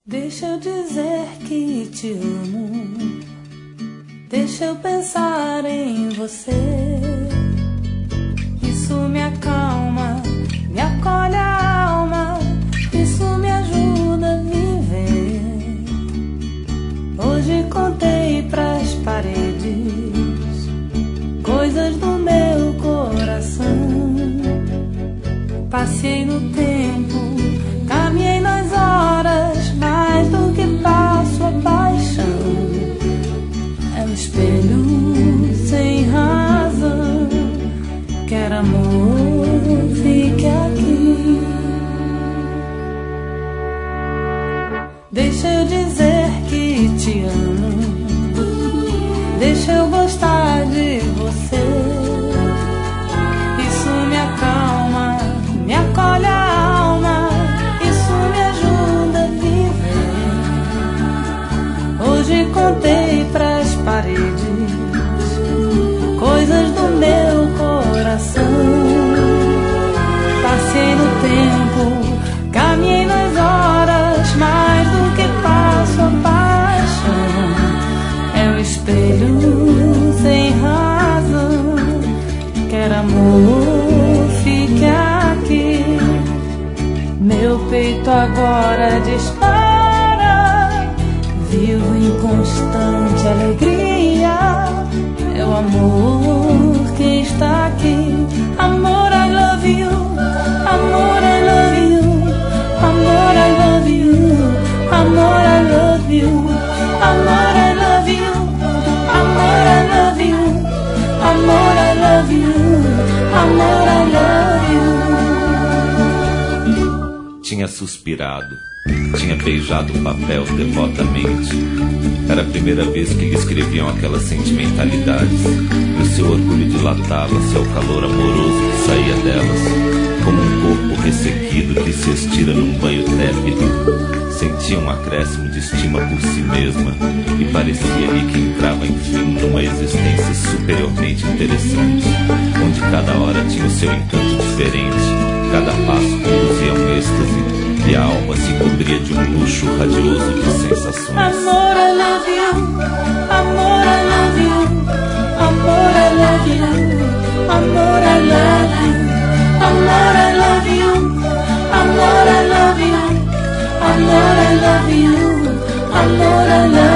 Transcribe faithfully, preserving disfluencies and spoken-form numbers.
Deixa eu dizer que te amo, deixa eu pensar em você. Isso me acalma, me acolhe a alma, isso me ajuda a viver. Hoje contei pras paredes coisas do meu coração. Passei no tempo, caminhei nas horas, mais do que passo a paixão. É um espelho sem razão, quer amor, fique aqui. Deixa eu dizer que te amo, deixa eu gostar de você. Isso me acalma, me acolhe a alma, isso me ajuda a viver. Hoje contei pras paredes coisas do meu coração. Passei no tempo, caminhei nas horas, mais do que passo a paixão. É um espelho sem razão, quer amor, fique aqui. Meu peito agora dispara, vivo em constante alegria. É o amor que está aqui. Amor, I love you. Amor, I love you. Amor, I love you. Amor, I love you. Amor, I love you. Amor, I love you. Amor, I love you. Amor, I love you. Tinha suspirado, tinha beijado o papel devotamente. Era a primeira vez que lhe escreviam aquelas sentimentalidades, e o seu orgulho dilatava-se ao calor amoroso que saía delas, como um corpo ressequido que se estira num banho tépido. Sentia um acréscimo de estima por si mesma, e parecia-lhe que entrava enfim numa existência superiormente interessante, onde cada hora tinha o seu encanto diferente, cada passo conduzia a um êxtase, e a alma se cobria de um luxo radioso de sensações. Amor, I love you. Amor, I love you. Amor, I love you. Amor, I love you. Amor, I love you. Amor, I love you. Amor, I love you. Amor, I love you.